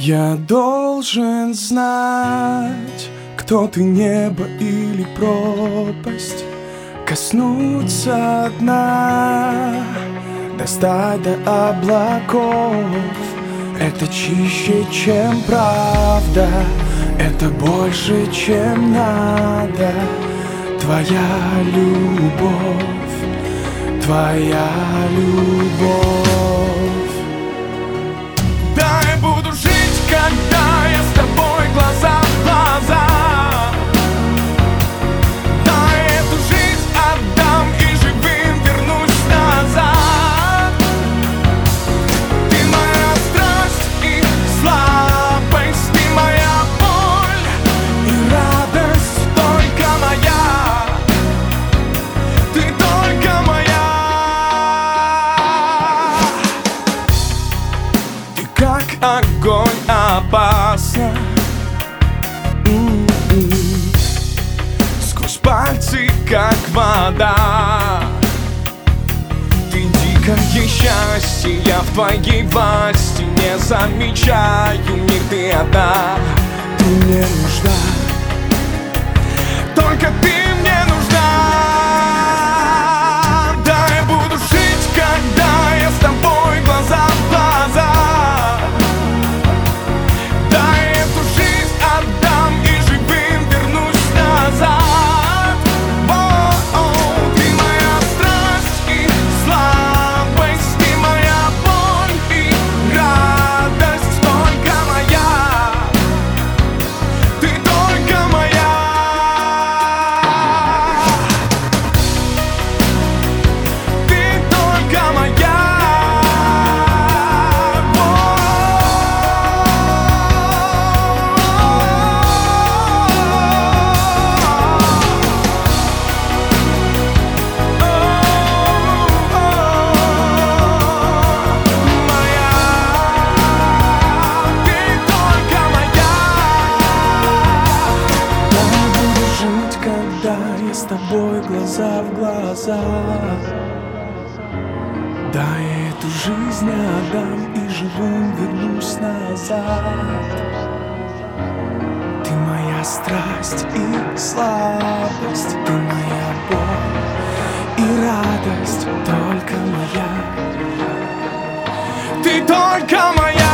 Я должен знать, кто ты, небо или пропасть, коснуться дна, достать до облаков. Это чище, чем правда, это больше, чем надо. Твоя любовь, твоя любовь. Да, я буду жить, когда я с тобой глаза в глаза. Да, я эту жизнь отдам и живым вернусь назад. Ты моя страсть и слабость, ты моя боль и радость, только моя. Ты только моя. Ты как огонь опасна, сквозь пальцы, как вода. Ты дикое счастье, я в твоей власти. Не замечаю мир, ты одна. Ты мне нужна, только ты мне нужна. Да, я буду жить, когда я с тобой глаза в глаза. Да, я эту жизнь отдам и живым вернусь назад. О-о, ты моя страсть и слабость, ты моя боль и радость, только моя. Ты только моя. Ты только моя. С тобой глаза в глаза. Да, я эту жизнь отдам и живым вернусь назад. Ты моя страсть и слабость, ты моя боль и радость, только моя. Ты только моя.